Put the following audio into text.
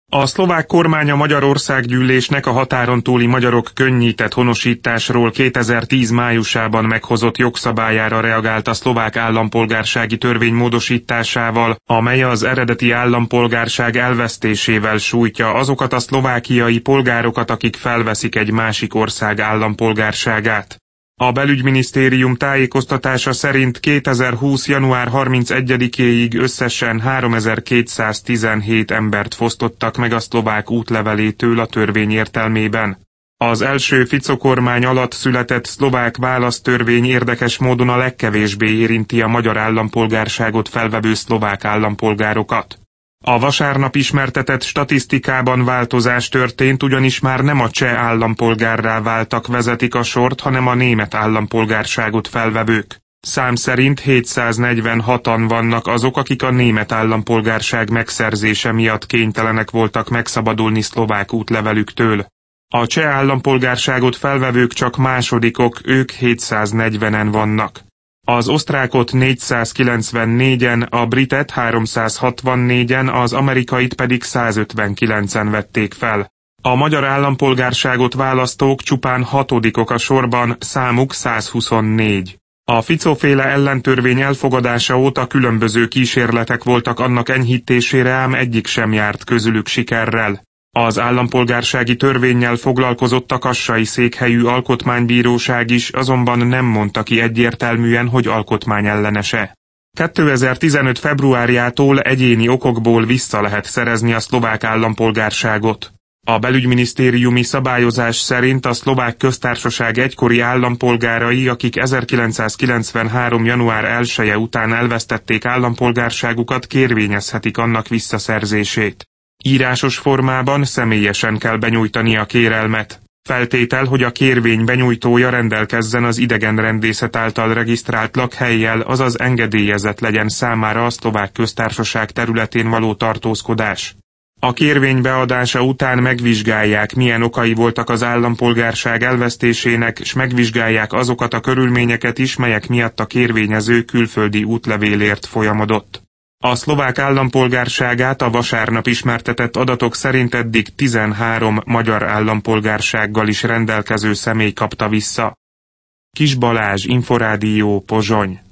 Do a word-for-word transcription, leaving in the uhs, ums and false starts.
A szlovák kormány a Magyarországgyűlésnek a határon túli magyarok könnyített honosításról kétezer-tíz májusában meghozott jogszabályára reagált a szlovák állampolgársági törvény módosításával, amely az eredeti állampolgárság elvesztésével sújtja azokat a szlovákiai polgárokat, akik felveszik egy másik ország állampolgárságát. A belügyminisztérium tájékoztatása szerint kétezer-húsz. január harmincegyedikéig összesen háromezer-kétszáztizenhét embert fosztottak meg a szlovák útlevelétől a törvény értelmében. Az első Fico kormány alatt született szlovák választörvény érdekes módon a legkevésbé érinti a magyar állampolgárságot felvevő szlovák állampolgárokat. A vasárnap ismertetett statisztikában változás történt, ugyanis már nem a cseh állampolgárrá váltak vezetik a sort, hanem a német állampolgárságot felvevők. Szám szerint hétszáznegyvenhatan vannak azok, akik a német állampolgárság megszerzése miatt kénytelenek voltak megszabadulni szlovák útlevelüktől. A cseh állampolgárságot felvevők csak másodikok, ők hétszáznegyvenen vannak. Az osztrákot négyszázkilencvennégyen, a britet háromszázhatvannégyen, az amerikait pedig százötvenkilencen vették fel. A magyar állampolgárságot választók csupán hatodikok a sorban, számuk százhuszonnégy. A Fico-féle ellentörvény elfogadása óta különböző kísérletek voltak annak enyhítésére, ám egyik sem járt közülük sikerrel. Az állampolgársági törvénnyel foglalkozott a kassai székhelyű alkotmánybíróság is, azonban nem mondta ki egyértelműen, hogy alkotmányellenes-e. kétezer-tizenöt februárjától egyéni okokból vissza lehet szerezni a szlovák állampolgárságot. A belügyminisztériumi szabályozás szerint a szlovák köztársaság egykori állampolgárai, akik ezerkilencszázkilencvenhárom. január elseje után elvesztették állampolgárságukat, kérvényezhetik annak visszaszerzését. Írásos formában személyesen kell benyújtani a kérelmet. Feltétel, hogy a kérvény benyújtója rendelkezzen az idegenrendészet által regisztrált lakhellyel, azaz engedélyezett legyen számára a szlovák köztársaság területén való tartózkodás. A kérvény beadása után megvizsgálják, milyen okai voltak az állampolgárság elvesztésének, s megvizsgálják azokat a körülményeket is, melyek miatt a kérvényező külföldi útlevélért folyamodott. A szlovák állampolgárságát a vasárnap ismertetett adatok szerint eddig tizenhárom magyar állampolgársággal is rendelkező személy kapta vissza. Kis Balázs, Inforádió, Pozsony.